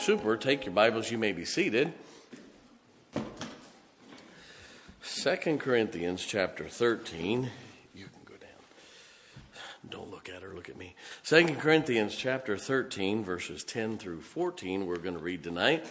super. Take your Bibles. You may be seated. 2 Corinthians chapter 13. You can go down. Don't look at her. Look at me. 2 Corinthians chapter 13, verses 10 through 14, we're going to read tonight.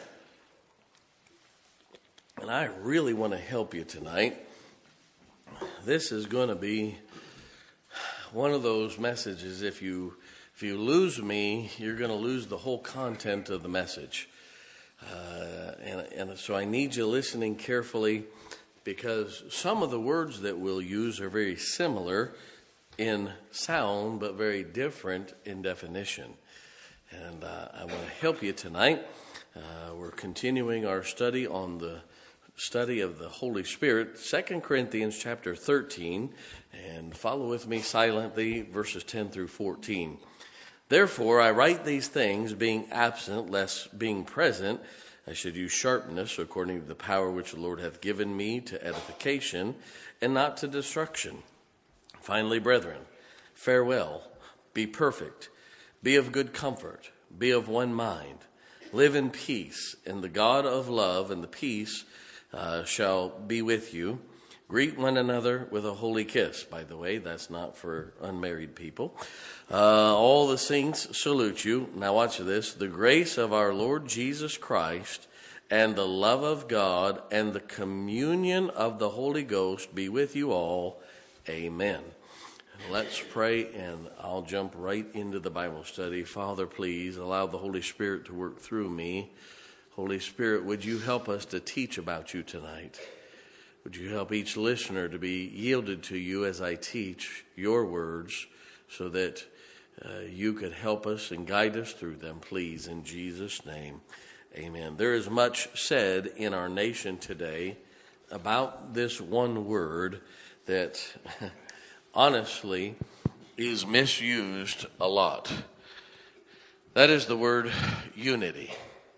And I really want to help you tonight. This is going to be one of those messages, if you lose me, you're going to lose the whole content of the message. And so I need you listening carefully, because some of the words that we'll use are very similar in sound, but very different in definition. And I want to help you tonight. We're continuing our study on the study of the Holy Spirit, 2 Corinthians chapter 13, and follow with me silently, verses 10 through 14. Therefore, I write these things, being absent, lest being present, I should use sharpness according to the power which the Lord hath given me to edification, and not to destruction. Finally, brethren, farewell, be perfect, be of good comfort, be of one mind, live in peace, and the God of love and the peace shall be with you. Greet one another with a holy kiss. By the way, that's not for unmarried people. All the saints salute you. Now watch this. The grace of our Lord Jesus Christ and the love of God and the communion of the Holy Ghost be with you all. Amen. Let's pray, and I'll jump right into the Bible study. Father, please allow the Holy Spirit to work through me. Holy Spirit, would you help us to teach about you tonight? Would you help each listener to be yielded to you as I teach your words, so that you could help us and guide us through them, please, in Jesus' name. Amen. There is much said in our nation today about this one word that honestly is misused a lot. That is the word unity.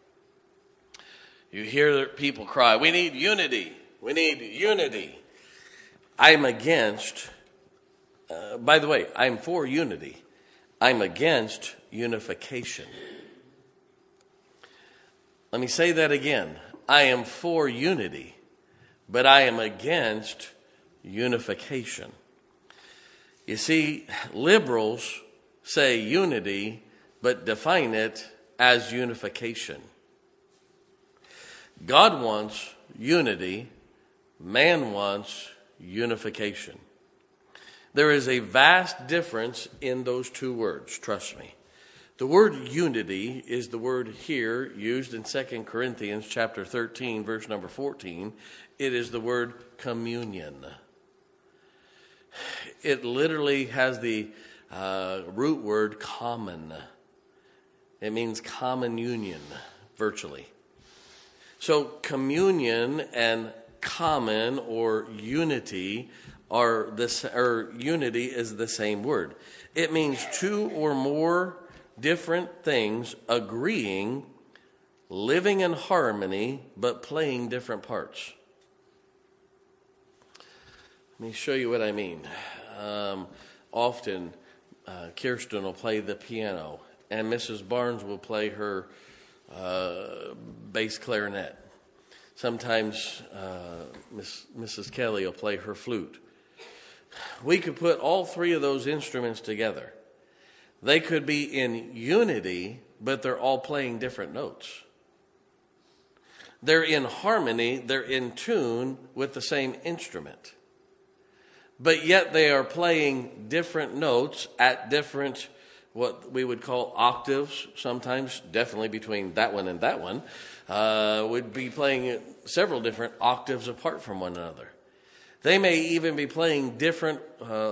You hear people cry, "We need unity. We need unity." I'm against, by the way, I'm for unity. I'm against unification. Let me say that again. I am for unity, but I am against unification. You see, liberals say unity, but define it as unification. God wants unity. Man wants unification. There is a vast difference in those two words, trust me. The word unity is the word here used in 2 Corinthians chapter 13, verse number 14. It is the word communion. It literally has the root word common. It means common union, virtually. So communion and common or unity are this, or unity is the same word. It means two or more different things agreeing, living in harmony, but playing different parts. Let me show you what I mean. Often Kirsten will play the piano, and Mrs. Barnes will play her bass clarinet. Sometimes Mrs. Kelly will play her flute. We could put all three of those instruments together. They could be in unity, but they're all playing different notes. They're in harmony, they're in tune with the same instrument. But yet they are playing different notes at different, what we would call octaves, sometimes definitely between that one and that one, would be playing several different octaves apart from one another. They may even be playing different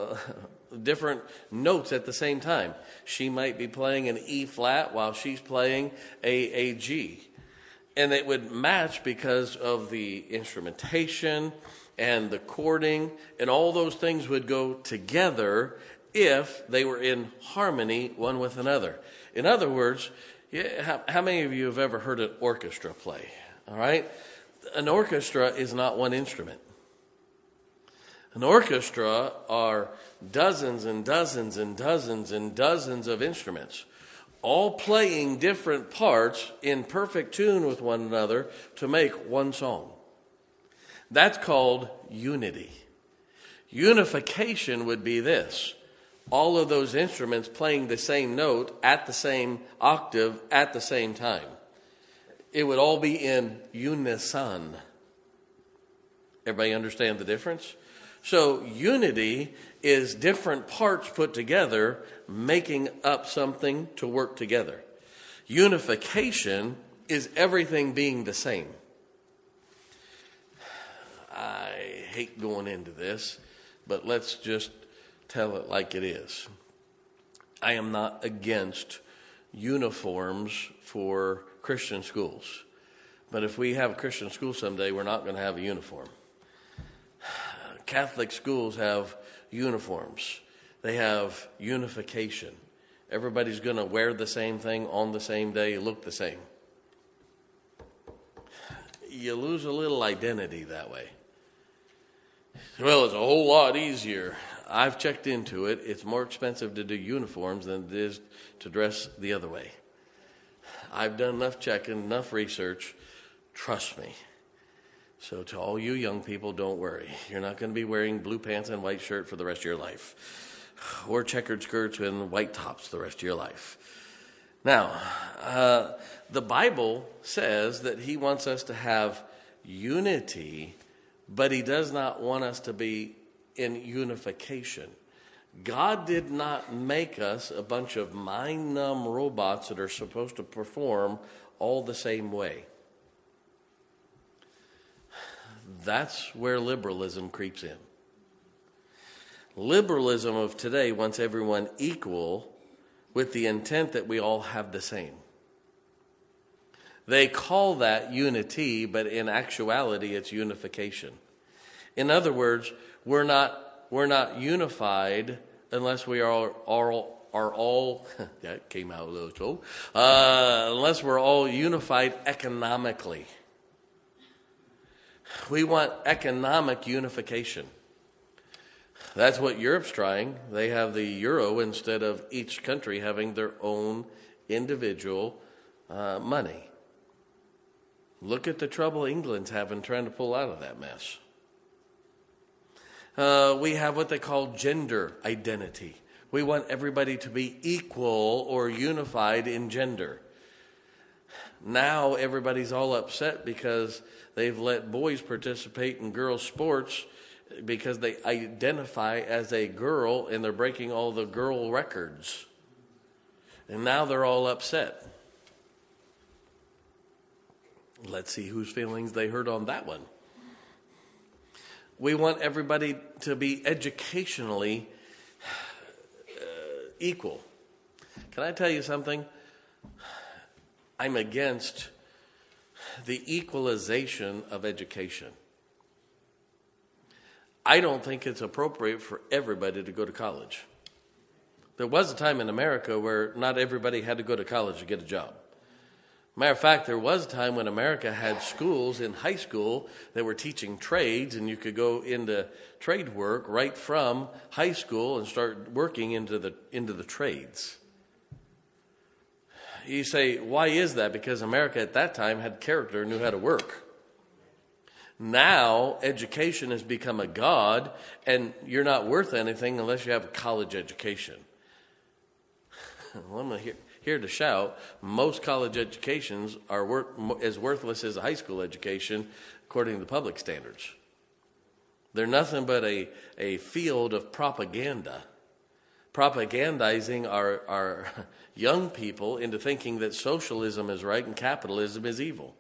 notes at the same time. She might be playing an E flat while she's playing a G. And it would match because of the instrumentation and the chording, and all those things would go together if they were in harmony one with another. In other words, how many of you have ever heard an orchestra play? All right? An orchestra is not one instrument. An orchestra are dozens and dozens and dozens and dozens of instruments. all playing different parts in perfect tune with one another to make one song. That's called unity. Unification would be this: all of those instruments playing the same note at the same octave at the same time. It would all be in unison. Everybody understand the difference? So unity is different parts put together, making up something to work together. Unification is everything being the same. I hate going into this, but let's just tell it like it is. I am not against uniforms for Christian schools. But if we have a Christian school someday, we're not going to have a uniform. Catholic schools have uniforms. They have unification. Everybody's going to wear the same thing on the same day, look the same. You lose a little identity that way. Well, it's a whole lot easier. I've checked into it. It's more expensive to do uniforms than it is to dress the other way. I've done enough checking, enough research. Trust me. So to all you young people, don't worry. You're not going to be wearing blue pants and white shirt for the rest of your life. Or checkered skirts and white tops the rest of your life. Now, the Bible says that he wants us to have unity, but he does not want us to be in unification. God did not make us a bunch of mind-numb robots that are supposed to perform all the same way. That's where liberalism creeps in. Liberalism of today wants everyone equal with the intent that we all have the same. They call that unity, but in actuality it's unification. In other words, we're not unified unless we are all that came out a little slow, unless we're all unified economically. We want economic unification. That's what Europe's trying. They have the euro instead of each country having their own individual money. Look at the trouble England's having trying to pull out of that mess. We have what they call gender identity. We want everybody to be equal or unified in gender. Now everybody's all upset because they've let boys participate in girls' sports because they identify as a girl and they're breaking all the girl records. And now they're all upset. Let's see whose feelings they hurt on that one. We want everybody to be educationally equal. Can I tell you something? I'm against the equalization of education. I don't think it's appropriate for everybody to go to college. There was a time in America where not everybody had to go to college to get a job. Matter of fact, there was a time when America had schools in high school that were teaching trades, and you could go into trade work right from high school and start working into the trades. You say, why is that? Because America at that time had character and knew how to work. Now, education has become a god, and you're not worth anything unless you have a college education. Well, I'm here to shout, most college educations are as worthless as a high school education, according to the public standards. They're nothing but a field of propaganda, propagandizing our young people into thinking that socialism is right and capitalism is evil.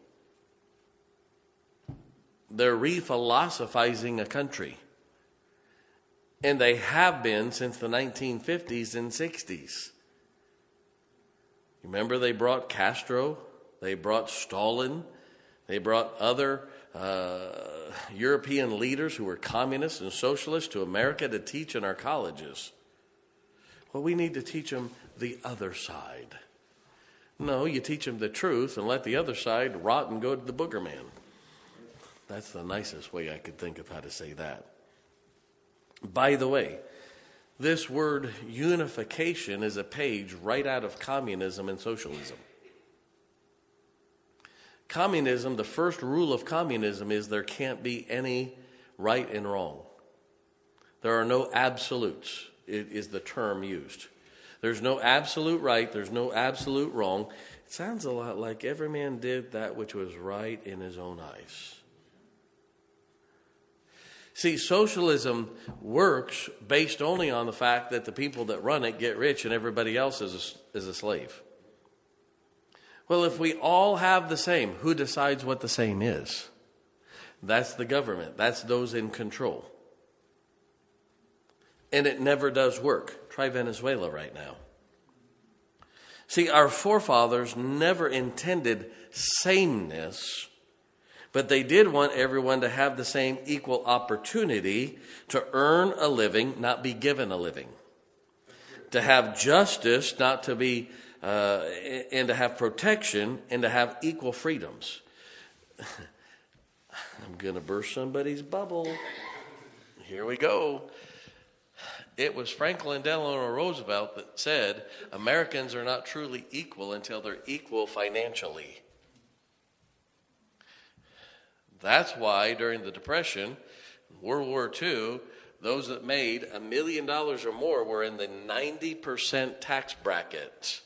They're re-philosophizing a country. And they have been since the 1950s and 60s. Remember, they brought Castro, they brought Stalin, they brought other European leaders who were communists and socialists to America to teach in our colleges. Well, we need to teach them the other side. No, you teach them the truth and let the other side rot and go to the booger man. That's the nicest way I could think of how to say that. By the way, This word unification is a page right out of communism and socialism. Communism, the first rule of communism is there can't be any right and wrong. There are no absolutes, it is the term used. There's no absolute right, there's no absolute wrong. It sounds a lot like every man did that which was right in his own eyes. See, socialism works based only on the fact that the people that run it get rich and everybody else is a slave. Well, if we all have the same, who decides what the same is? That's the government. That's those in control. And it never does work. Try Venezuela right now. See, our forefathers never intended sameness, but they did want everyone to have the same equal opportunity to earn a living, not be given a living. To have justice, not to be, and to have protection, and to have equal freedoms. I'm going to burst somebody's bubble. Here we go. It was Franklin Delano Roosevelt that said, Americans are not truly equal until they're equal financially. That's why during the Depression, World War II, those that made $1 million or more were in the 90% tax bracket.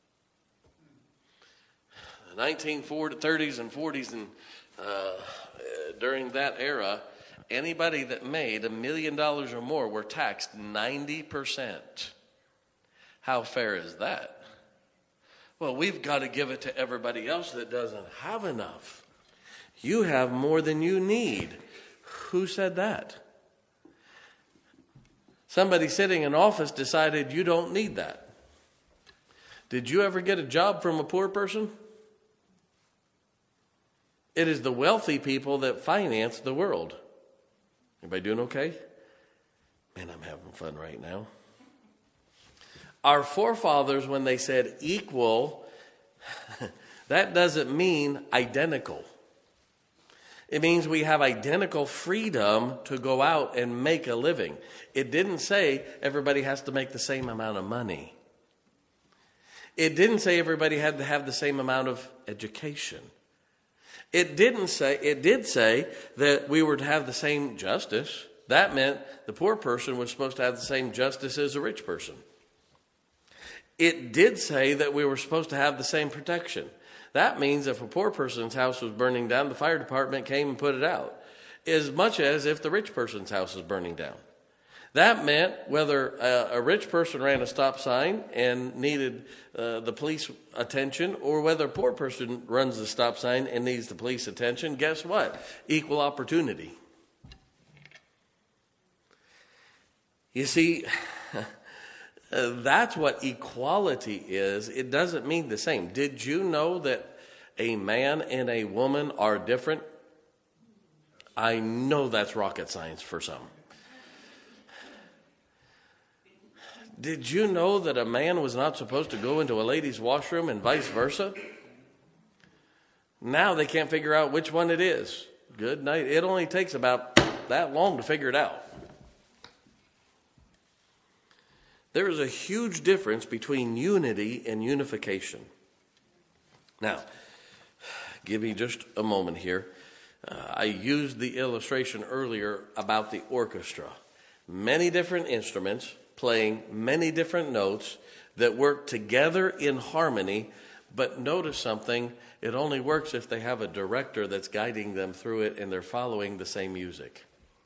The 1930s and 40s and during that era, anybody that made $1 million or more were taxed 90%. How fair is that? Well, we've got to give it to everybody else that doesn't have enough. You have more than you need. Who said that? Somebody sitting in office decided you don't need that. Did you ever get a job from a poor person? It is the wealthy people that finance the world. Everybody doing okay? Man, I'm having fun right now. Our forefathers, when they said equal, that doesn't mean identical. It means we have identical freedom to go out and make a living. It didn't say everybody has to make the same amount of money. It didn't say everybody had to have the same amount of education. It did say that we were to have the same justice. That meant the poor person was supposed to have the same justice as a rich person. It did say that we were supposed to have the same protection. That means if a poor person's house was burning down, the fire department came and put it out, as much as if the rich person's house was burning down. That meant whether a rich person ran a stop sign and needed the police attention, or whether a poor person runs the stop sign and needs the police attention, guess what? Equal opportunity. You see, that's what equality is. It doesn't mean the same. Did you know that a man and a woman are different? I know that's rocket science for some. Did you know that a man was not supposed to go into a lady's washroom and vice versa? Now they can't figure out which one it is. Good night. It only takes about that long to figure it out. There is a huge difference between unity and unification. Now, give me just a moment here. I used the illustration earlier about the orchestra. Many different instruments playing many different notes that work together in harmony, but notice something, it only works if they have a director that's guiding them through it and they're following the same music.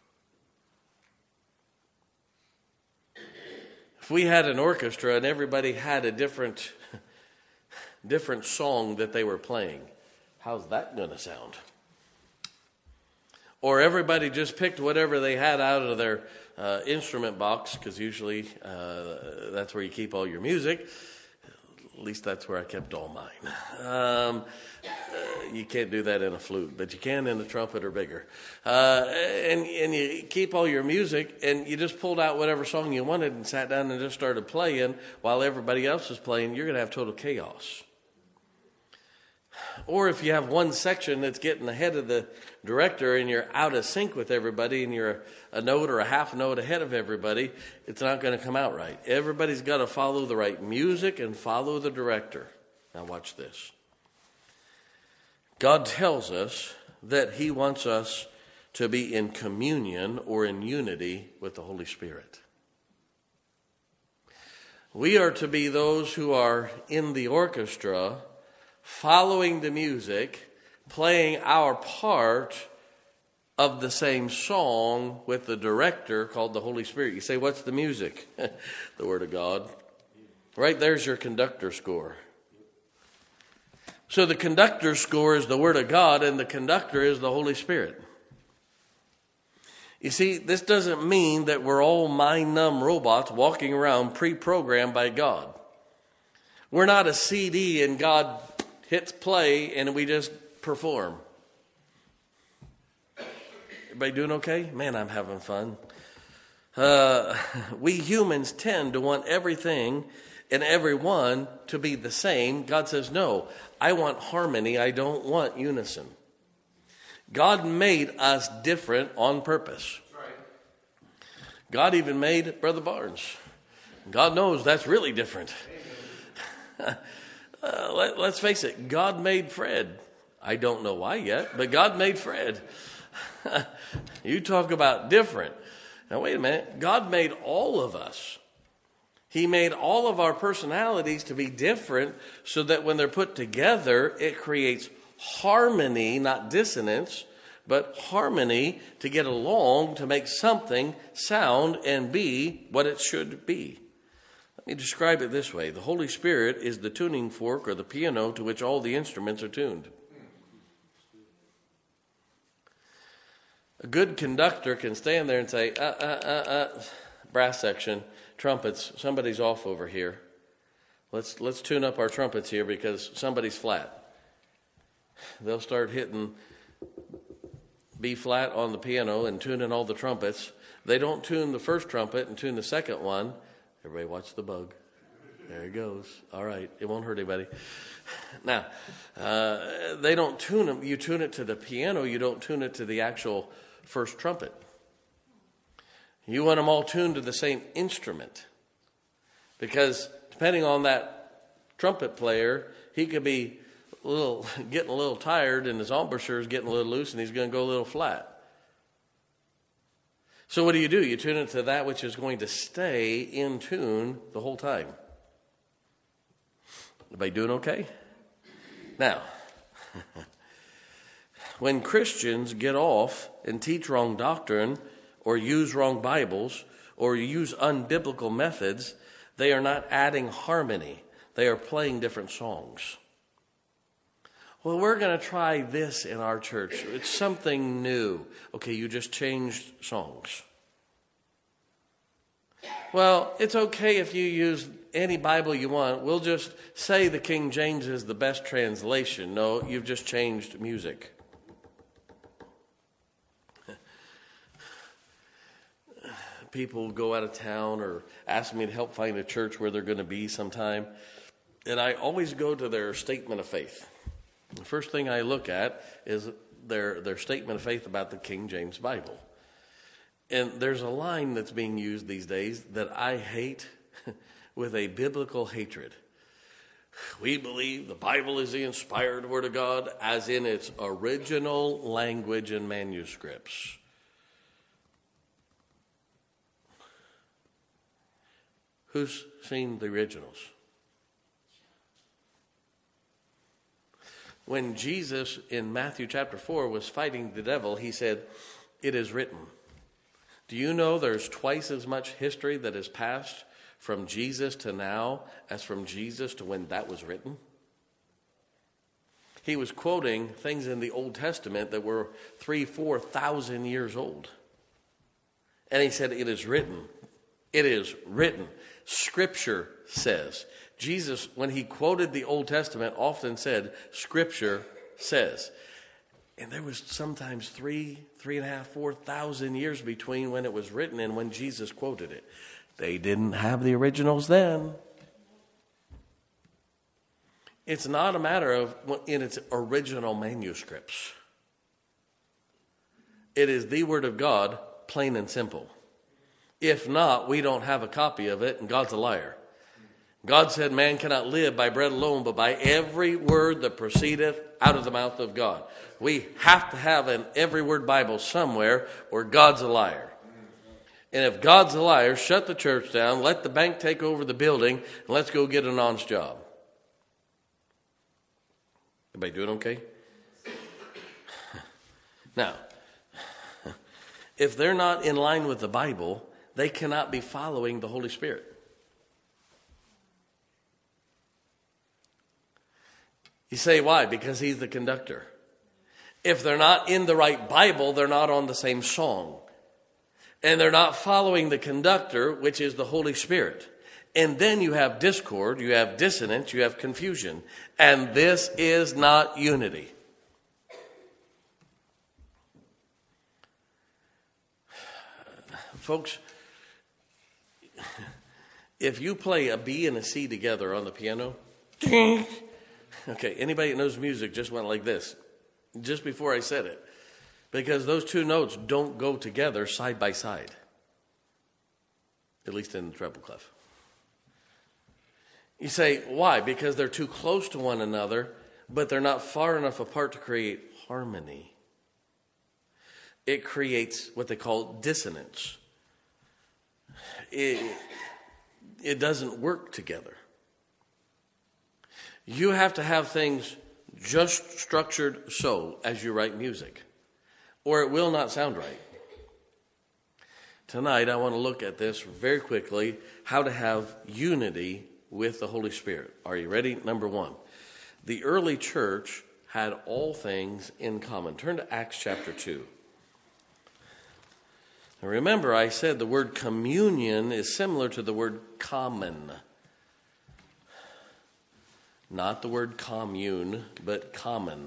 If we had an orchestra and everybody had a different song that they were playing, how's that going to sound? Or everybody just picked whatever they had out of their instrument box, because usually that's where you keep all your music. At least that's where I kept all mine. You can't do that in a flute, but you can in a trumpet or bigger. And you keep all your music, and you just pulled out whatever song you wanted and sat down and just started playing while everybody else is playing. You're going to have total chaos. Or if you have one section that's getting ahead of the director and you're out of sync with everybody and you're a note or a half note ahead of everybody, it's not going to come out right. Everybody's got to follow the right music and follow the director. Now watch this. God tells us that he wants us to be in communion or in unity with the Holy Spirit. We are to be those who are in the orchestra, following the music, playing our part of the same song with the director called the Holy Spirit. You say, what's the music? The Word of God. Right there's your conductor score. So the conductor score is the Word of God, and the conductor is the Holy Spirit. You see, this doesn't mean that we're all mind-numb robots walking around pre-programmed by God. We're not a CD and God hits play and we just perform. Everybody doing okay? Man, I'm having fun. We humans tend to want everything and everyone to be the same. God says, no, I want harmony. I don't want unison. God made us different on purpose. God even made Brother Barnes. God knows that's really different. Let's face it, God made Fred. I don't know why yet, but God made Fred. You talk about different. Now wait a minute. God made all of us. He made all of our personalities to be different so that when they're put together, it creates harmony, not dissonance, but harmony to get along, to make something sound and be what it should be. Let me describe it this way. The Holy Spirit is the tuning fork or the piano to which all the instruments are tuned. A good conductor can stand there and say, brass section, trumpets, somebody's off over here. Let's tune up our trumpets here because somebody's flat. They'll start hitting B flat on the piano and tuning all the trumpets. They don't tune the first trumpet and tune the second one. Everybody watch the bug. There it goes. All right. It won't hurt anybody. Now, they don't tune them. You tune it to the piano. You don't tune it to the actual first trumpet. You want them all tuned to the same instrument. Because depending on that trumpet player, he could be getting a little tired and his embouchure is getting a little loose and he's going to go a little flat. So what do? You tune it to that which is going to stay in tune the whole time. Everybody doing okay? Now, when Christians get off and teach wrong doctrine or use wrong Bibles or use unbiblical methods, they are not adding harmony. They are playing different songs. Well, we're going to try this in our church. It's something new. Okay, you just changed songs. Well, it's okay if you use any Bible you want. We'll just say the King James is the best translation. No, you've just changed music. People go out of town or ask me to help find a church where they're going to be sometime. And I always go to their statement of faith. The first thing I look at is their statement of faith about the King James Bible. And there's a line that's being used these days that I hate with a biblical hatred. We believe the Bible is the inspired Word of God as in its original language and manuscripts. Who's seen the originals? When Jesus in Matthew chapter 4 was fighting the devil, he said, "It is written." Do you know there's twice as much history that has passed from Jesus to now as from Jesus to when that was written? He was quoting things in the Old Testament that were 3,000-4,000 years old. And he said, "It is written. It is written." Scripture says. Jesus, when he quoted the Old Testament, often said, Scripture says. And there was sometimes 3,500, 4,000 years between when it was written and when Jesus quoted it. They didn't have the originals then. It's not a matter of in its original manuscripts. It is the Word of God, plain and simple. If not, we don't have a copy of it, and God's a liar. God said man cannot live by bread alone, but by every word that proceedeth out of the mouth of God. We have to have an every word Bible somewhere, or God's a liar. And if God's a liar, shut the church down, let the bank take over the building, and let's go get an honest job. Everybody doing okay? Now, if they're not in line with the Bible, they cannot be following the Holy Spirit. You say, why? Because he's the conductor. If they're not in the right Bible, they're not on the same song. And they're not following the conductor, which is the Holy Spirit. And then you have discord, you have dissonance, you have confusion. And this is not unity. Folks, if you play a B and a C together on the piano, okay, anybody that knows music just went like this, just before I said it. Because those two notes don't go together side by side. At least in the treble clef. You say, why? Because they're too close to one another, but they're not far enough apart to create harmony. It creates what they call dissonance. It doesn't work together. You have to have things just structured so as you write music, or it will not sound right. Tonight, I want to look at this very quickly, how to have unity with the Holy Spirit. Are you ready? Number one, the early church had all things in common. Turn to Acts chapter 2. Now remember, I said the word communion is similar to the word common. Not the word commune, but common.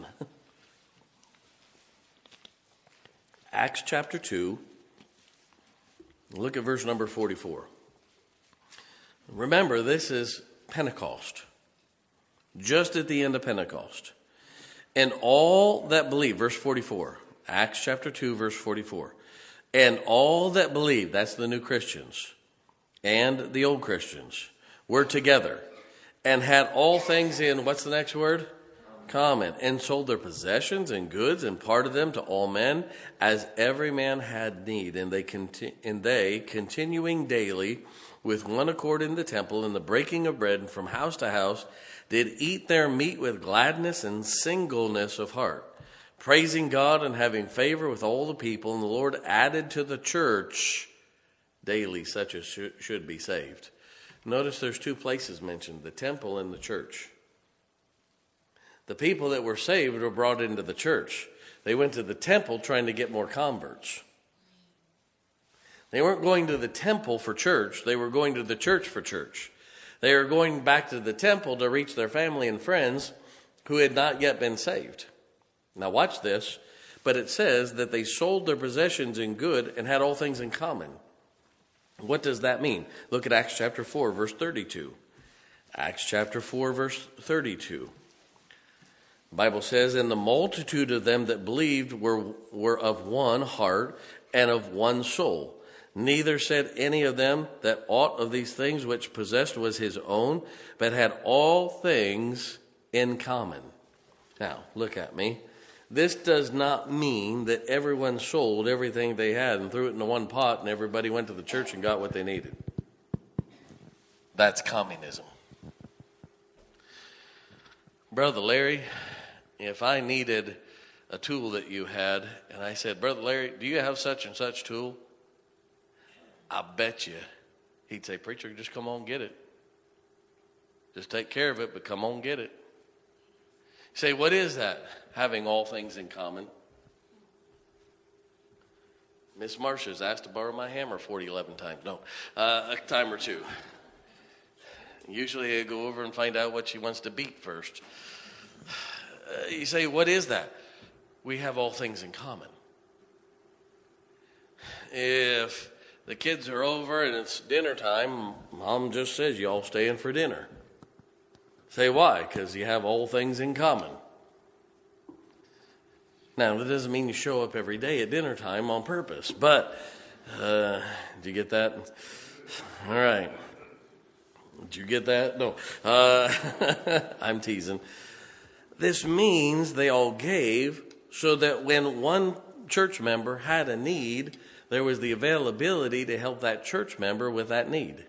Acts chapter 2. Look at verse number 44. Remember, this is Pentecost. Just at the end of Pentecost. And all that believe, verse 44. Acts chapter 2, verse 44. And all that believed, that's the new Christians, and the old Christians, were together and had all things in, what's the next word? Common. And sold their possessions and goods and parted them to all men as every man had need. And they continuing daily with one accord in the temple in the breaking of bread and from house to house did eat their meat with gladness and singleness of heart, praising God and having favor with all the people. And the Lord added to the church daily such as should be saved. Notice there's two places mentioned, the temple and the church. The people that were saved were brought into the church. They went to the temple trying to get more converts. They weren't going to the temple for church. They were going to the church for church. They were going back to the temple to reach their family and friends who had not yet been saved. Now watch this. But it says that they sold their possessions in good and had all things in common. What does that mean? Look at Acts chapter 4, verse 32. Acts chapter 4, verse 32. The Bible says, and the multitude of them that believed were of one heart and of one soul. Neither said any of them that aught of these things which possessed was his own, but had all things in common. Now, look at me. This does not mean that everyone sold everything they had and threw it into one pot and everybody went to the church and got what they needed. That's communism. Brother Larry, if I needed a tool that you had and I said, Brother Larry, do you have such and such tool? I bet you he'd say, Preacher, just come on and get it. Just take care of it, but come on and get it. You say, what is that? Having all things in common. Miss Marcia's asked to borrow my hammer 11 times. No, a time or two. Usually I go over and find out what she wants to beat first. You say, what is that? We have all things in common. If the kids are over and it's dinner time, Mom just says, you all stay in for dinner. Say why? Because you have all things in common. Now, that doesn't mean you show up every day at dinner time on purpose, but did you get that? All right. Did you get that? No. I'm teasing. This means they all gave so that when one church member had a need, there was the availability to help that church member with that need.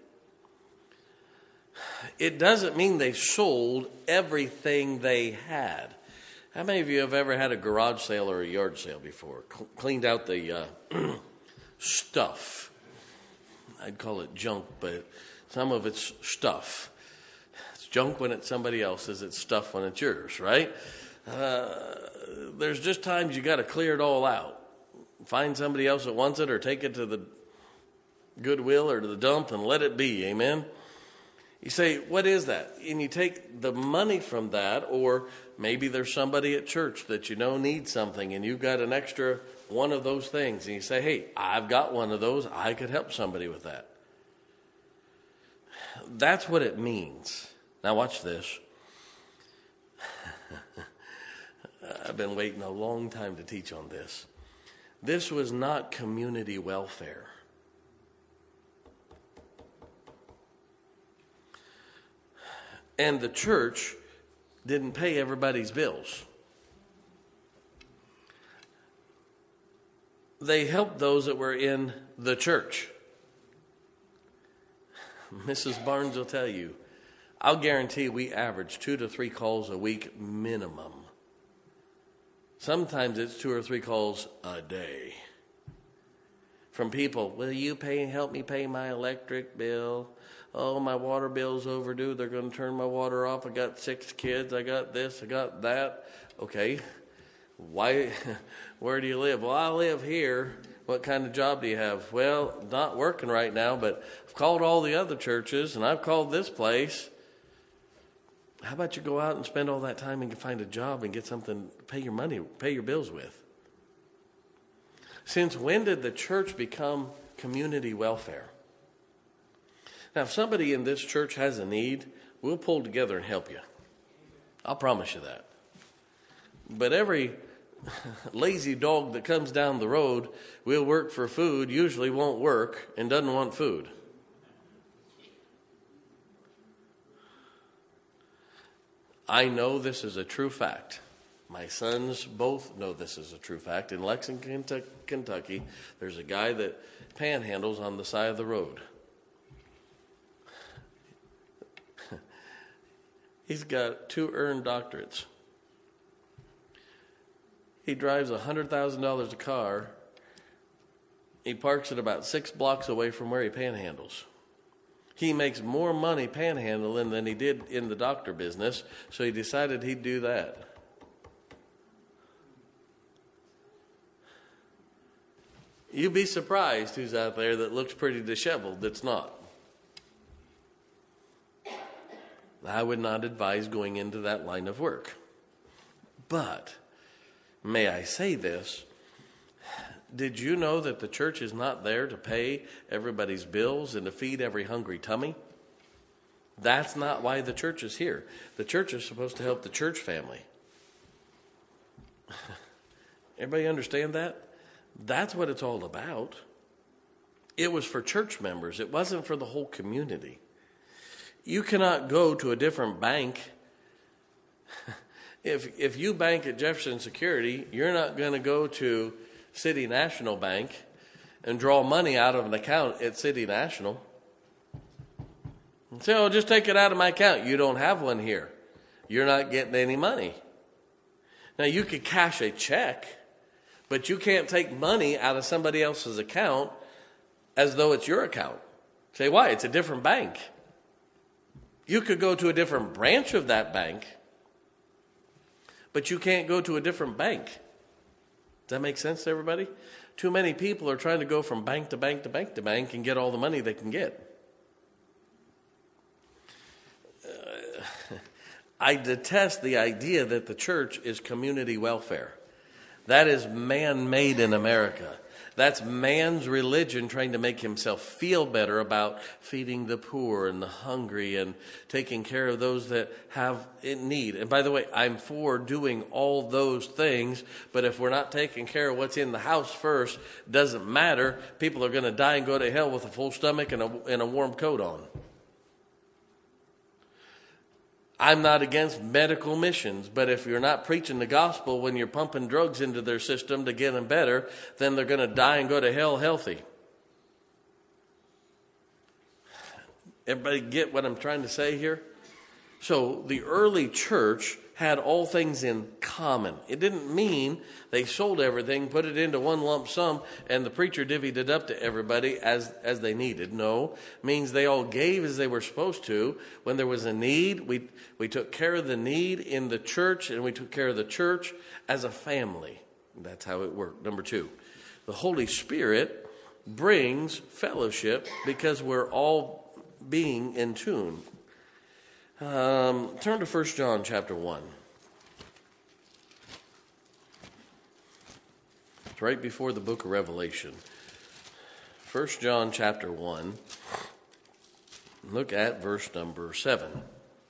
It doesn't mean they sold everything they had. How many of you have ever had a garage sale or a yard sale before? Cleaned out the stuff. I'd call it junk, but some of it's stuff. It's junk when it's somebody else's. It's stuff when it's yours, right? There's just times you got to clear it all out. Find somebody else that wants it, or take it to the Goodwill or to the dump and let it be. Amen? You say, what is that? And you take the money from that, or maybe there's somebody at church that you know needs something, and you've got an extra one of those things. And you say, hey, I've got one of those. I could help somebody with that. That's what it means. Now watch this. I've been waiting a long time to teach on this. This was not community welfare. And the church didn't pay everybody's bills. They helped those that were in the church. Mrs. Barnes will tell you, I'll guarantee we average 2 to 3 calls a week minimum. Sometimes it's 2 or 3 calls a day. From people, will you help me pay my electric bill? Oh, my water bill's overdue. They're going to turn my water off. I got 6 kids. I got this. I got that. Okay. Why? Where do you live? Well, I live here. What kind of job do you have? Well, not working right now, but I've called all the other churches, and I've called this place. How about you go out and spend all that time and find a job and get something to pay your bills with? Since when did the church become community welfare? Now, if somebody in this church has a need, we'll pull together and help you. I'll promise you that. But every lazy dog that comes down the road, will work for food, usually won't work and doesn't want food. I know this is a true fact. My sons both know this is a true fact. In Lexington, Kentucky, there's a guy that panhandles on the side of the road. He's got 2 earned doctorates. He drives $100,000 a car. He parks it about 6 blocks away from where he panhandles. He makes more money panhandling than he did in the doctor business, so he decided he'd do that. You'd be surprised who's out there that looks pretty disheveled that's not. I would not advise going into that line of work. But, may I say this, did you know that the church is not there to pay everybody's bills and to feed every hungry tummy? That's not why the church is here. The church is supposed to help the church family. Everybody understand that? That's what it's all about. It was for church members. It wasn't for the whole community. You cannot go to a different bank. If you bank at Jefferson Security, you're not going to go to City National Bank and draw money out of an account at City National. And say, oh, just take it out of my account. You don't have one here. You're not getting any money. Now, you could cash a check, but you can't take money out of somebody else's account as though it's your account. Say, why? It's a different bank. You could go to a different branch of that bank, but you can't go to a different bank. Does that make sense to everybody? Too many people are trying to go from bank to bank to bank to bank and get all the money they can get. I detest the idea that the church is community welfare. That is man-made in America. That's man's religion trying to make himself feel better about feeding the poor and the hungry and taking care of those that have in need. And by the way, I'm for doing all those things, but if we're not taking care of what's in the house first, doesn't matter. People are going to die and go to hell with a full stomach and a warm coat on. I'm not against medical missions, but if you're not preaching the gospel when you're pumping drugs into their system to get them better, then they're going to die and go to hell healthy. Everybody get what I'm trying to say here? So the early church had all things in common. It didn't mean they sold everything, put it into one lump sum, and the preacher divvied it up to everybody as they needed. No, it means they all gave as they were supposed to. When there was a need, we took care of the need in the church, and we took care of the church as a family. That's how it worked. Number 2, the Holy Spirit brings fellowship because we're all being in tune. Turn to 1 John chapter 1. It's right before the book of Revelation. 1 John chapter 1. Look at verse number 7.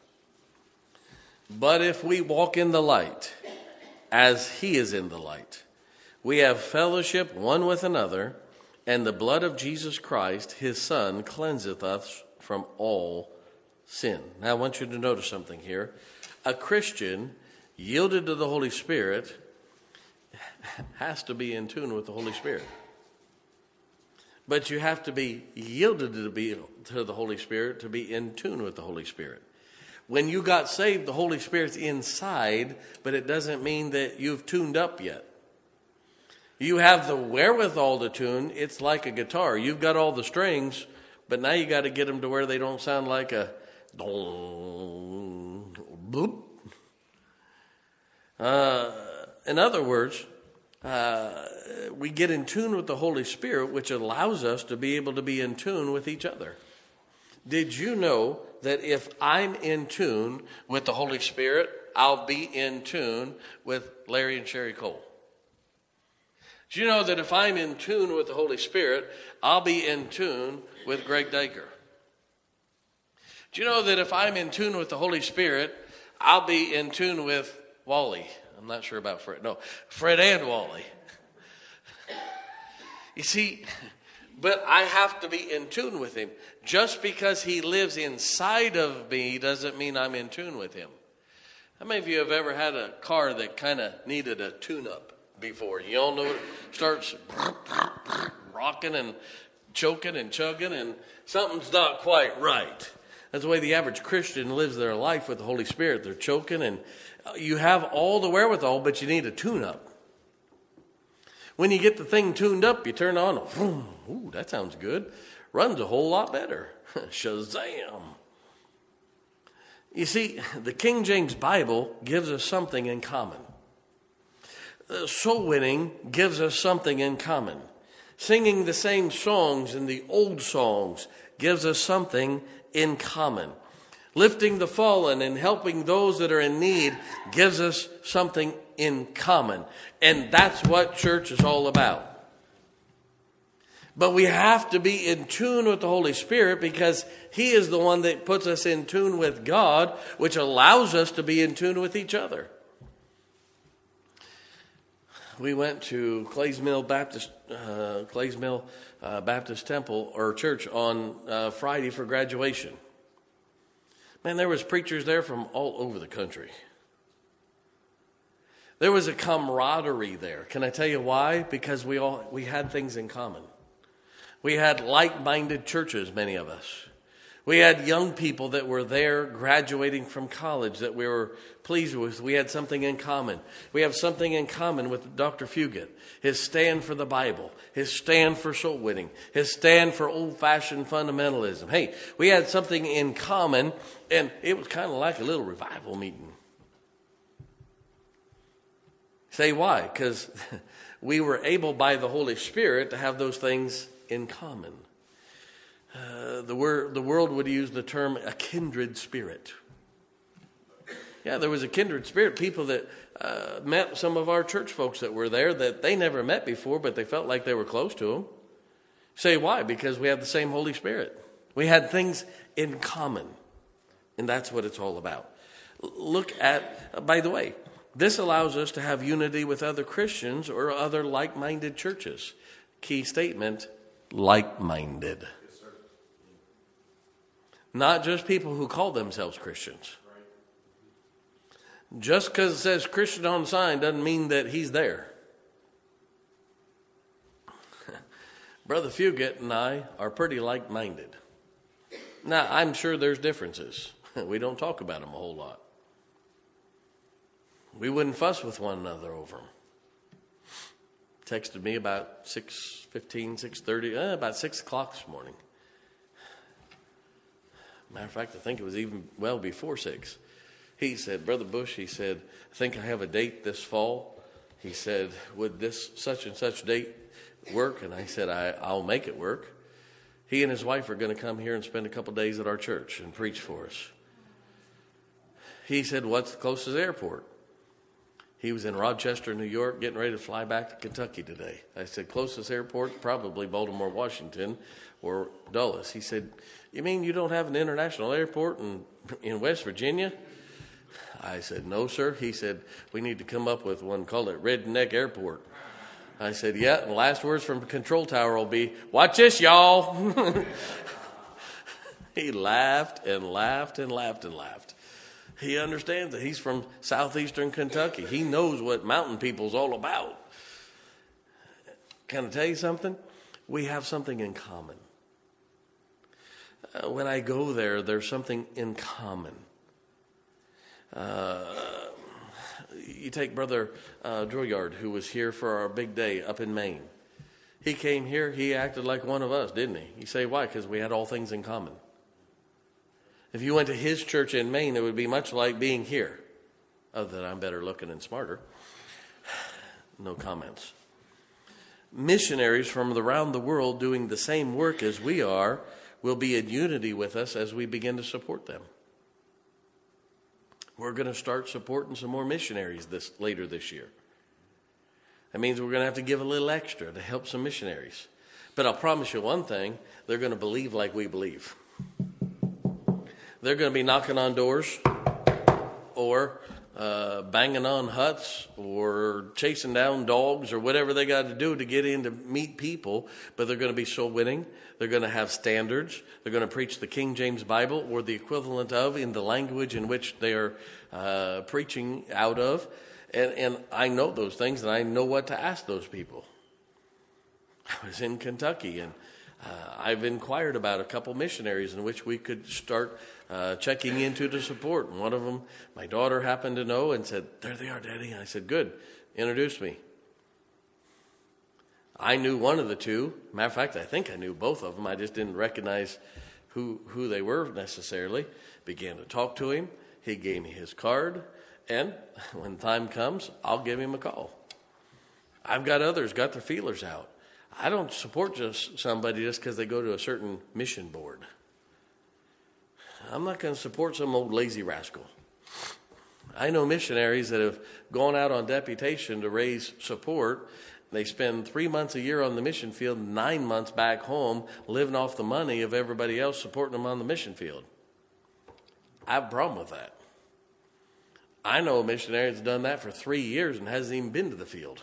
But if we walk in the light, as he is in the light, we have fellowship one with another, and the blood of Jesus Christ, his Son, cleanseth us from all sin. Now I want you to notice something here. A Christian yielded to the Holy Spirit has to be in tune with the Holy Spirit. But you have to be yielded to the Holy Spirit to be in tune with the Holy Spirit. When you got saved, the Holy Spirit's inside, but it doesn't mean that you've tuned up yet. You have the wherewithal to tune. It's like a guitar. You've got all the strings, but now you got to get them to where they don't sound like a boop. In other words, we get in tune with the Holy Spirit, which allows us to be able to be in tune with each other. Did you know that if I'm in tune with the Holy Spirit, I'll be in tune with Larry and Sherry Cole? Do you know that if I'm in tune with the Holy Spirit, I'll be in tune with Greg Dacre? Do you know that if I'm in tune with the Holy Spirit, I'll be in tune with Wally? I'm not sure about Fred. No, Fred and Wally. You see, but I have to be in tune with him. Just because he lives inside of me doesn't mean I'm in tune with him. How many of you have ever had a car that kind of needed a tune-up before? You all know it starts rocking and choking and chugging and something's not quite right. That's the way the average Christian lives their life with the Holy Spirit. They're choking and you have all the wherewithal, but you need a tune-up. When you get the thing tuned up, you turn on, ooh, that sounds good. Runs a whole lot better. Shazam. You see, the King James Bible gives us something in common. Soul winning gives us something in common. Singing the same songs in the old songs gives us something in common. Lifting the fallen and helping those that are in need gives us something in common. And that's what church is all about. But we have to be in tune with the Holy Spirit because he is the one that puts us in tune with God, which allows us to be in tune with each other. We went to Clays Mill Baptist Temple or church on Friday for graduation. Man, there was preachers there from all over the country. There was a camaraderie there. Can I tell you why? Because we had things in common. We had like-minded churches, many of us. We had young people that were there graduating from college that we were pleased with. We had something in common. We have something in common with Dr. Fugit. His stand for the Bible. His stand for soul winning. His stand for old-fashioned fundamentalism. Hey, we had something in common, and it was kind of like a little revival meeting. Say why? Because we were able by the Holy Spirit to have those things in common. The world would use the term a kindred spirit. Yeah, there was a kindred spirit. People that met some of our church folks that were there that they never met before, but they felt like they were close to them. Say why? Because we have the same Holy Spirit. We had things in common, and that's what it's all about. Look at, by the way, this allows us to have unity with other Christians or other like-minded churches. Key statement, like-minded. Yes, sir. Not just people who call themselves Christians. Just because it says Christian on the sign doesn't mean that he's there. Brother Fugit and I are pretty like-minded. Now, I'm sure there's differences. We don't talk about them a whole lot. We wouldn't fuss with one another over them. Texted me about 6:15, 6:30, about 6 o'clock this morning. Matter of fact, I think it was even well before 6. He said, Brother Bush, he said, I think I have a date this fall. He said, would this such and such date work? And I said, I'll make it work. He and his wife are going to come here and spend a couple days at our church and preach for us. He said, what's the closest airport? He was in Rochester, New York, getting ready to fly back to Kentucky today. I said, closest airport, probably Baltimore, Washington, or Dulles. He said, you mean you don't have an international airport in West Virginia? I said, no, sir. He said, we need to come up with one, call it Redneck Airport. I said, yeah, and the last words from the control tower will be, watch this, y'all. He laughed and laughed and laughed and laughed. He understands that he's from southeastern Kentucky. He knows what mountain people's all about. Can I tell you something? We have something in common. When I go there, there's something in common. You take Brother Drouillard, who was here for our big day up in Maine. He came here, he acted like one of us, didn't he? You say, why? Because we had all things in common. If you went to his church in Maine, it would be much like being here. Other than I'm better looking and smarter. No comments. Missionaries from around the world doing the same work as we are will be in unity with us as we begin to support them. We're going to start supporting some more missionaries later this year. That means we're going to have to give a little extra to help some missionaries. But I'll promise you one thing, they're going to believe like we believe. They're going to be knocking on doors or banging on huts or chasing down dogs or whatever they got to do to get in to meet people. But they're going to be soul winning. They're going to have standards. They're going to preach the King James Bible or the equivalent of in the language in which they are preaching out of. And I know those things and I know what to ask those people. I was in Kentucky and I've inquired about a couple missionaries in which we could start checking into to support. And one of them, my daughter happened to know and said, there they are, Daddy. And I said, good, introduce me. I knew one of the two. Matter of fact, I think I knew both of them. I just didn't recognize who they were necessarily. Began to talk to him. He gave me his card. And when time comes, I'll give him a call. I've got others, got their feelers out. I don't support just somebody just because they go to a certain mission board. I'm not going to support some old lazy rascal. I know missionaries that have gone out on deputation to raise support. They spend 3 months a year on the mission field, 9 months back home, living off the money of everybody else supporting them on the mission field. I have a problem with that. I know a missionary that's done that for 3 years and hasn't even been to the field.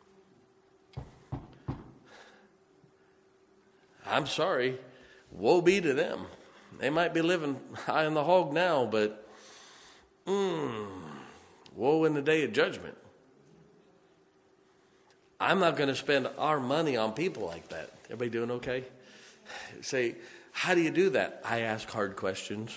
I'm sorry. Woe be to them. They might be living high in the hog now, but woe in the day of judgment. I'm not going to spend our money on people like that. Everybody doing okay? Say, how do you do that? I ask hard questions.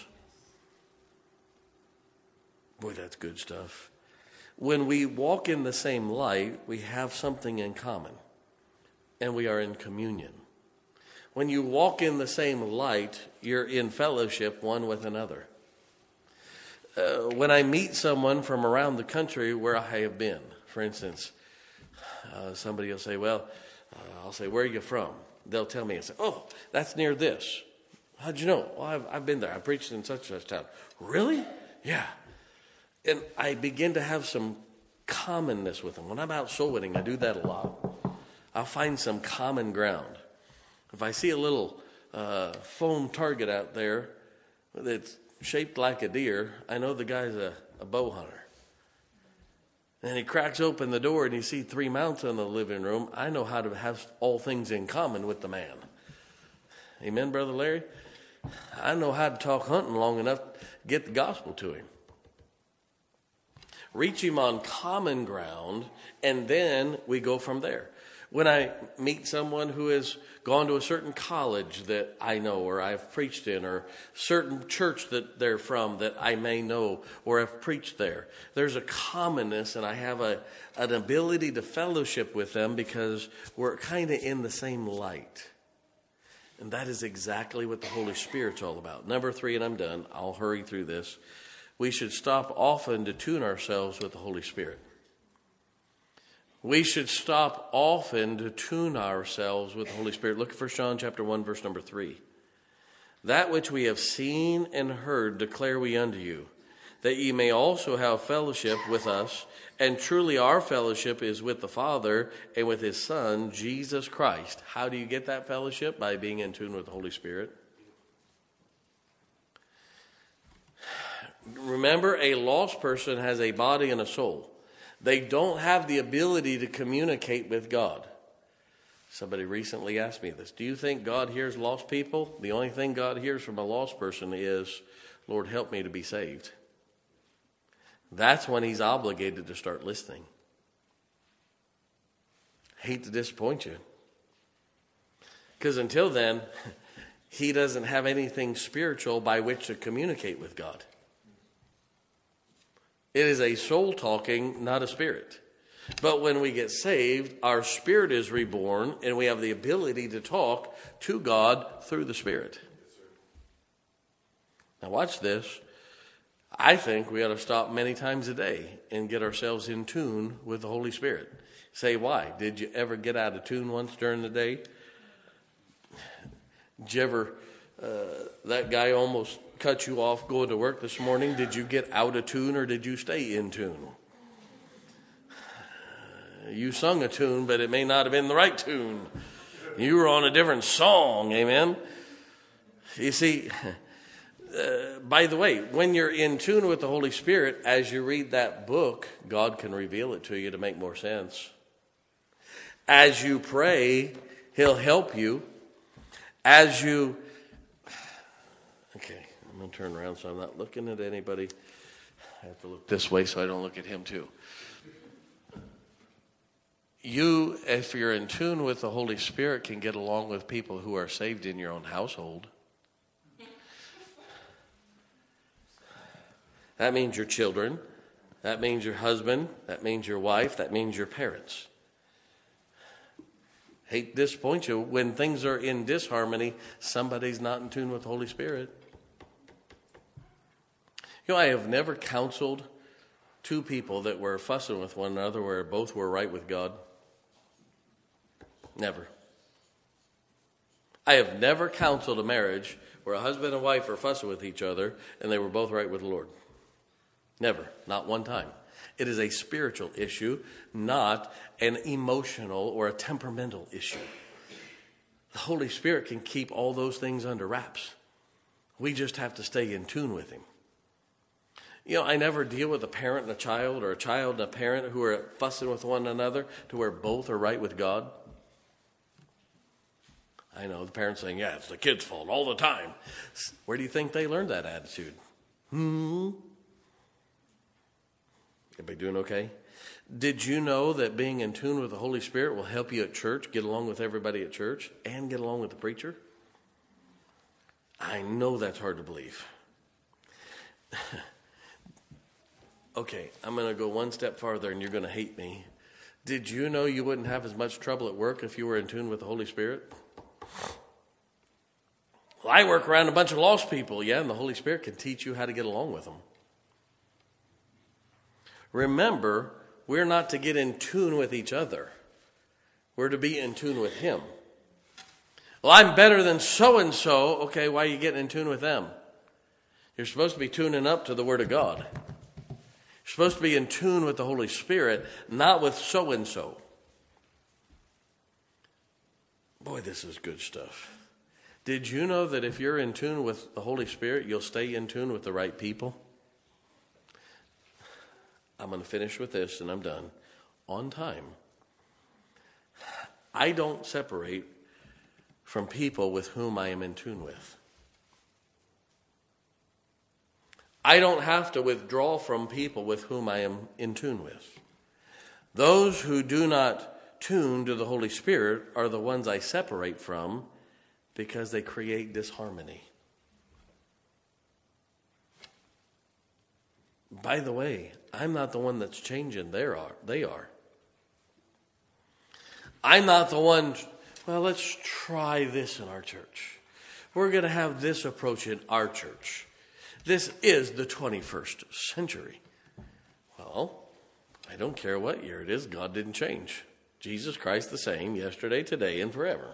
Boy, that's good stuff. When we walk in the same light, we have something in common, and we are in communion. When you walk in the same light, you're in fellowship one with another. When I meet someone from around the country where I have been, for instance, somebody will say, well, I'll say, where are you from? They'll tell me, and say, oh, that's near this. How'd you know? Well, I've been there. I preached in such and such town. Really? Yeah. And I begin to have some commonness with them. When I'm out soul winning, I do that a lot. I'll find some common ground. If I see a little foam target out there that's shaped like a deer, I know the guy's a bow hunter. And he cracks open the door and you see 3 mounts in the living room. I know how to have all things in common with the man. Amen, Brother Larry? I know how to talk hunting long enough to get the gospel to him. Reach him on common ground, and then we go from there. When I meet someone who has gone to a certain college that I know or I've preached in, or certain church that they're from that I may know or have preached there, there's a commonness, and I have an ability to fellowship with them because we're kind of in the same light. And that is exactly what the Holy Spirit's all about. Number 3, and I'm done. I'll hurry through this. We should stop often to tune ourselves with the Holy Spirit. We should stop often to tune ourselves with the Holy Spirit. Look at 1 John chapter 1, verse number 3. That which we have seen and heard declare we unto you, that ye may also have fellowship with us. And truly our fellowship is with the Father and with his Son, Jesus Christ. How do you get that fellowship? By being in tune with the Holy Spirit. Remember, a lost person has a body and a soul. They don't have the ability to communicate with God. Somebody recently asked me this. Do you think God hears lost people? The only thing God hears from a lost person is, Lord, help me to be saved. That's when he's obligated to start listening. Hate to disappoint you. Because until then, he doesn't have anything spiritual by which to communicate with God. It is a soul talking, not a spirit. But when we get saved, our spirit is reborn, and we have the ability to talk to God through the Spirit. Now watch this. I think we ought to stop many times a day and get ourselves in tune with the Holy Spirit. Say, why? Did you ever get out of tune once during the day? Did you ever, that guy almost cut you off going to work this morning? Did you get out of tune or did you stay in tune? You sung a tune, but it may not have been the right tune. You were on a different song, amen? You see, by the way, when you're in tune with the Holy Spirit, as you read that book, God can reveal it to you to make more sense. As you pray, he'll help you. As you... Okay, I'm going to turn around so I'm not looking at anybody. I have to look this way so I don't look at him too. You, if you're in tune with the Holy Spirit, can get along with people who are saved in your own household. That means your children. That means your husband. That means your wife. That means your parents. Hate to disappoint you. When things are in disharmony, somebody's not in tune with the Holy Spirit. You know, I have never counseled two people that were fussing with one another where both were right with God. Never. I have never counseled a marriage where a husband and wife are fussing with each other and they were both right with the Lord. Never. Not one time. It is a spiritual issue, not an emotional or a temperamental issue. The Holy Spirit can keep all those things under wraps. We just have to stay in tune with him. You know, I never deal with a parent and a child or a child and a parent who are fussing with one another to where both are right with God. I know the parents saying, yeah, it's the kid's fault all the time. Where do you think they learned that attitude? Everybody doing okay? Did you know that being in tune with the Holy Spirit will help you at church, get along with everybody at church, and get along with the preacher? I know that's hard to believe. Okay, I'm going to go one step farther and you're going to hate me. Did you know you wouldn't have as much trouble at work if you were in tune with the Holy Spirit? Well, I work around a bunch of lost people. Yeah, and the Holy Spirit can teach you how to get along with them. Remember, we're not to get in tune with each other. We're to be in tune with him. Well, I'm better than so-and-so. Okay, why are you getting in tune with them? You're supposed to be tuning up to the Word of God. supposed to be in tune with the Holy Spirit, not with so-and-so. Boy, this is good stuff. Did you know that if you're in tune with the Holy Spirit, you'll stay in tune with the right people? I'm going to finish with this and I'm done. On time. I don't separate from people with whom I am in tune with. I don't have to withdraw from people with whom I am in tune with. Those who do not tune to the Holy Spirit are the ones I separate from because they create disharmony. By the way, I'm not the one that's changing. They are. I'm not the one, well, let's try this in our church. We're going to have this approach in our church. This is the 21st century. Well, I don't care what year it is. God didn't change. Jesus Christ the same yesterday, today, and forever.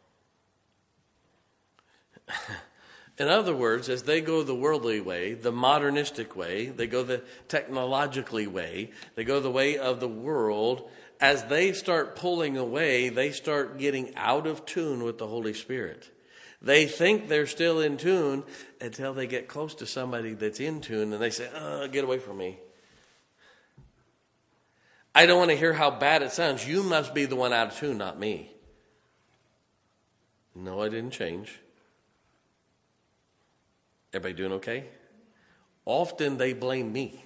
In other words, as they go the worldly way, the modernistic way, they go the technologically way, they go the way of the world, as they start pulling away, they start getting out of tune with the Holy Spirit. They think they're still in tune until they get close to somebody that's in tune and they say, get away from me. I don't want to hear how bad it sounds. You must be the one out of tune, not me. No, I didn't change. Everybody doing okay? Often they blame me.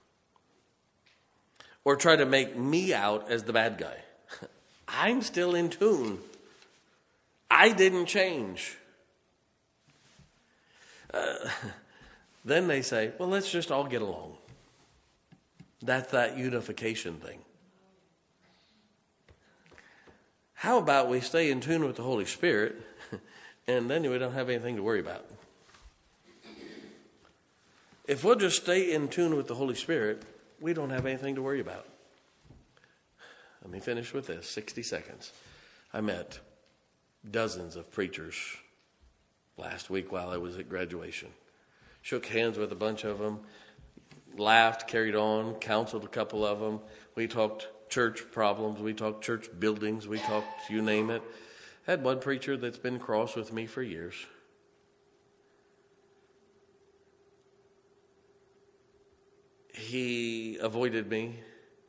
Or try to make me out as the bad guy. I'm still in tune. I didn't change. Then they say, well, let's just all get along. That's that unification thing. How about we stay in tune with the Holy Spirit and then we don't have anything to worry about? If we'll just stay in tune with the Holy Spirit, we don't have anything to worry about. Let me finish with this, 60 seconds. I met dozens of preachers last week while I was at graduation. Shook hands with a bunch of them, laughed, carried on, counseled a couple of them. We talked church problems, we talked church buildings, we talked you name it. Had one preacher that's been cross with me for years. He avoided me.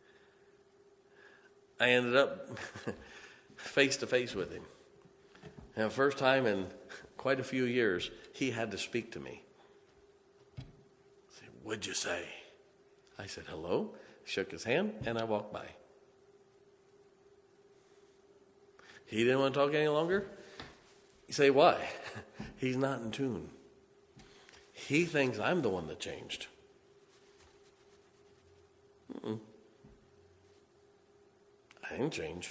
I ended up face to face with him. And the first time in quite a few years, he had to speak to me. I said, what'd you say? I said, hello, shook his hand, and I walked by. He didn't want to talk any longer. You say, why? He's not in tune. He thinks I'm the one that changed. I didn't change.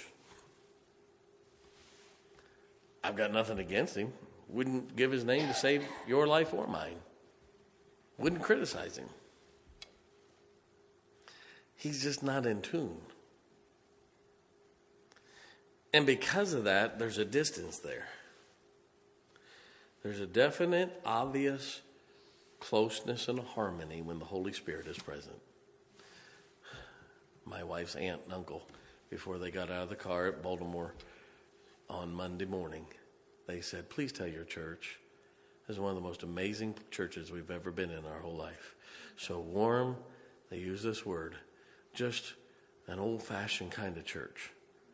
I've got nothing against him. Wouldn't give his name to save your life or mine. Wouldn't criticize him. He's just not in tune. And because of that, there's a distance there. There's a definite, obvious closeness and harmony when the Holy Spirit is present. My wife's aunt and uncle, before they got out of the car at Baltimore on Monday morning, they said, please tell your church, this is one of the most amazing churches we've ever been in our whole life. So warm, they use this word, just an old-fashioned kind of church.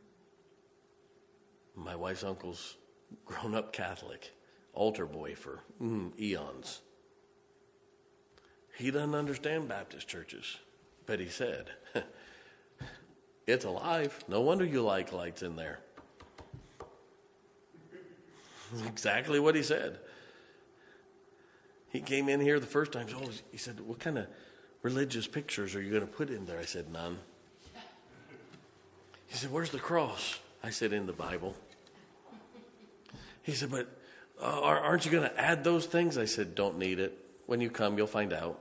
My wife's uncle's grown-up Catholic, altar boy for eons. He doesn't understand Baptist churches, but he said, it's alive. No wonder you like lights in there. Exactly what he said. He came in here the first time. He said, what kind of religious pictures are you going to put in there? I said, none. He said, where's the cross? I said, in the Bible. He said, but aren't you going to add those things? I said, don't need it. When you come, you'll find out.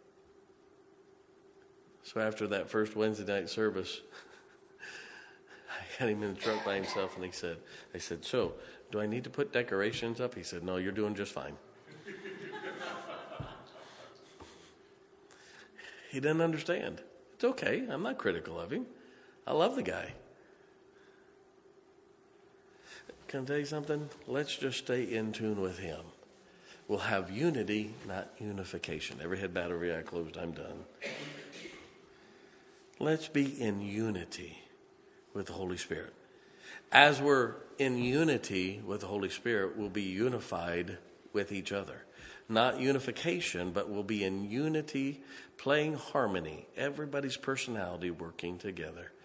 So after that first Wednesday night service, I had him in the truck by himself, and I said, so do I need to put decorations up? He said, no, you're doing just fine. He didn't understand. It's okay. I'm not critical of him. I love the guy. Can I tell you something? Let's just stay in tune with him. We'll have unity, not unification. Every head bowed, every eye closed. I'm done. Let's be in unity with the Holy Spirit. As we're in unity with the Holy Spirit, we'll be unified with each other. Not unification, but we'll be in unity, playing harmony. Everybody's personality working together.